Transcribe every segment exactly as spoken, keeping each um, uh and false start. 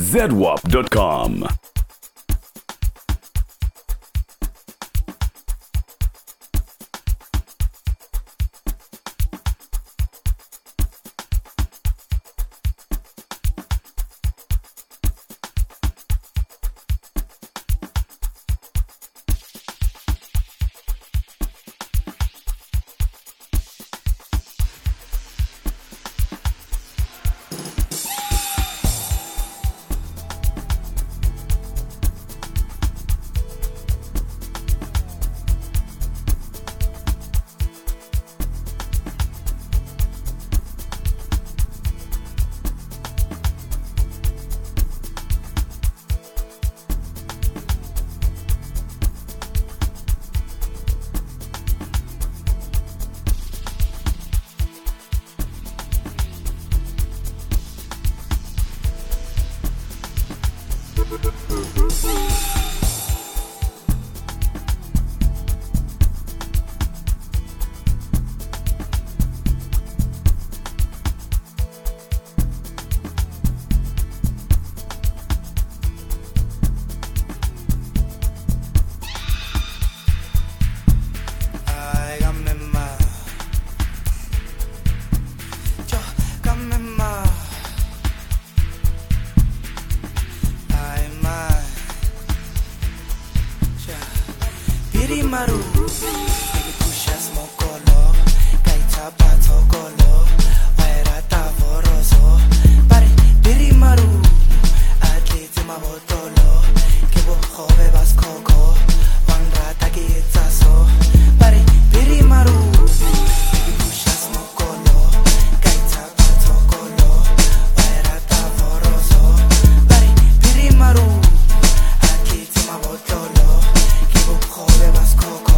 Z W A P dot com. Maru, pushas mokolo, kaita batokolo, wairata voroso, pare biri maru, atleti mabotolo, kebo khove bas koko, wanrata kietsaso, pare biri maru, pushas mokolo, kaita batokolo, wairata voroso, pare biri maru, atleti mabotolo, kebo khove bas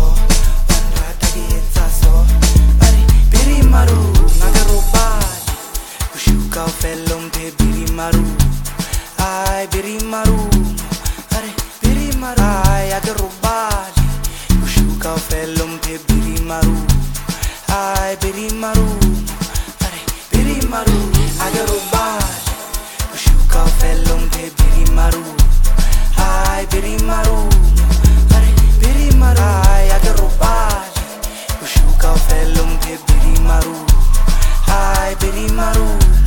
felum pe biri maru, ay biri maru, are biri maru, ay agarubali, kushuka felum pe biri maru, ay biri maru, are biri maru, agarubali, kushuka felum pe biri maru, ay biri maru, are biri maru, ay agarubali, kushuka felum pe biri maru, ay biri maru.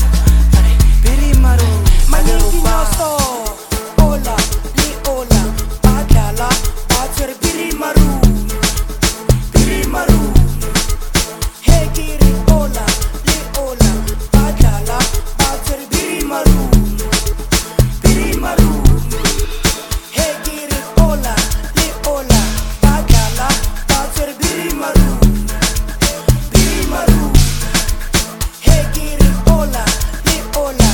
Maniginoso, ola, li ola, badala, bacher biri maru, biri maru. Hey giri ola, li ola, badala, bacher biri maru, biri maru. Hey giri ola, li ola, badala, bacher biri maru, biri maru. Hey giri ola, li ola.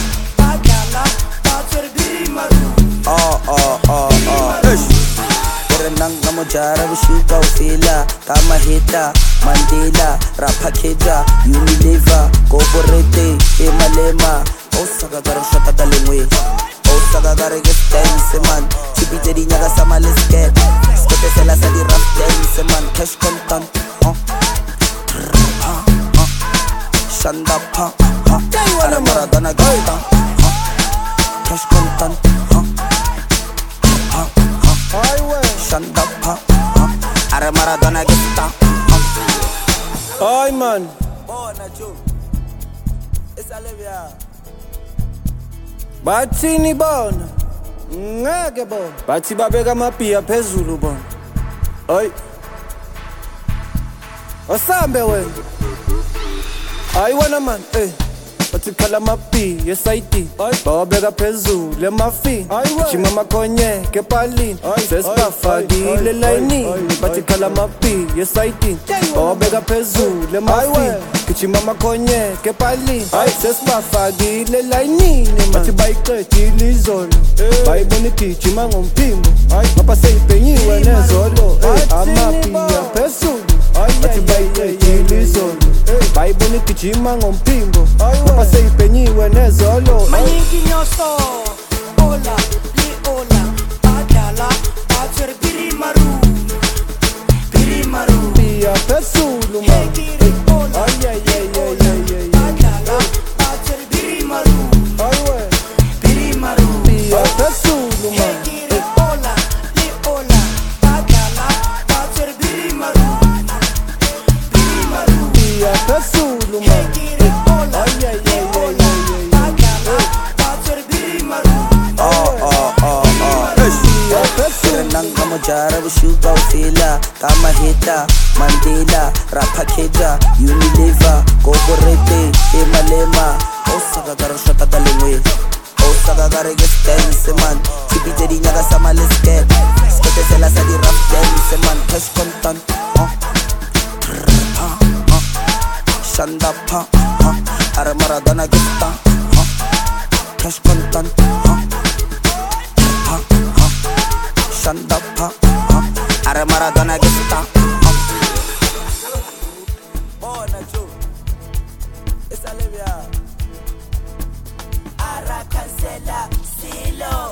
Oh oh oh oh, ish. Berenang kamu cara bersyukur fila, kama hita, Mandela, rapa keja, Unilever, Corporate, Emalema. Oh saga garam shota dalingwe, oh saga garam get dance man. Chibi jadi nyaga sama lisket, skete sela sadi rap dance man. Cash content, huh? Shanda pa, huh? Ara Maradona gita, huh? Cash content, huh? Shanda pa, huh? Ara Maradona gita, huh? Ay man, oh Nacho, it's Olivia. bathi ni bona, ngeke bona. Bathi babeka amaphiya phezulu bona. Ay, osambe wena. Ay wena man, eh. Bathi khala mapi, yes I D. Bawabeka phezulu emafi. Chima makonye kepalini. Sesibafakile line. Bathi khala mapi, yes I D. Bawabeka phezulu emafi. Chima makonye kepalini. Sesibafakile line. Bathi bayiqedile izolo. Bayibona igijima ngomphimbo. Ngapha seyibhenyiwe nezolo. Amapi phezulu. Bathi bayiqedile izolo. Bayibona igijima ngomphimbo. Ngapha seyibhenyiwe nezolo. Maniginoso, ola, li ola, badala, bacher biri maru, biri maru. Pia phezulu man. Hey giri ola, Ay ay ay li ay ola, ay ay. badala, bacher biri maru, Ay we. biri maru. Pia bushuka ufila kama hita Mandela rapakheja Unilever Corporate emalema osaka karoshata kalengwe osaka kare ke dance man tipite di nyaga sama lesket skete sela sa di rap dance man cash content huh shanda pa huh are Maradona gesta huh cash content huh shanda pa huh are Maradona gesta huh oh na jo esa levia ara cancela silo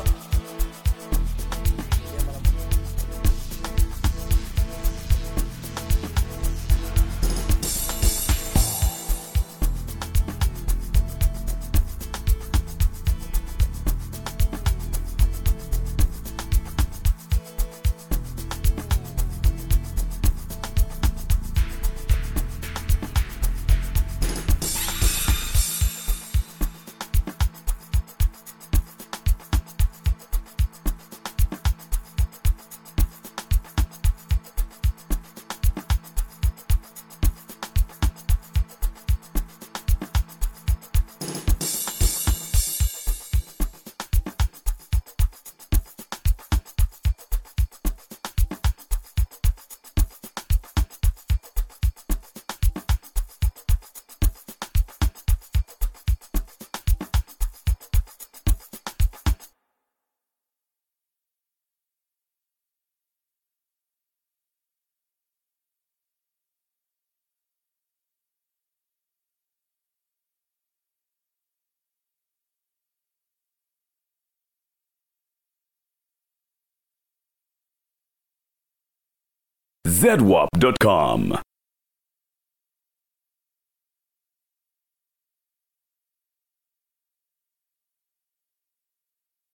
Z W A P dot com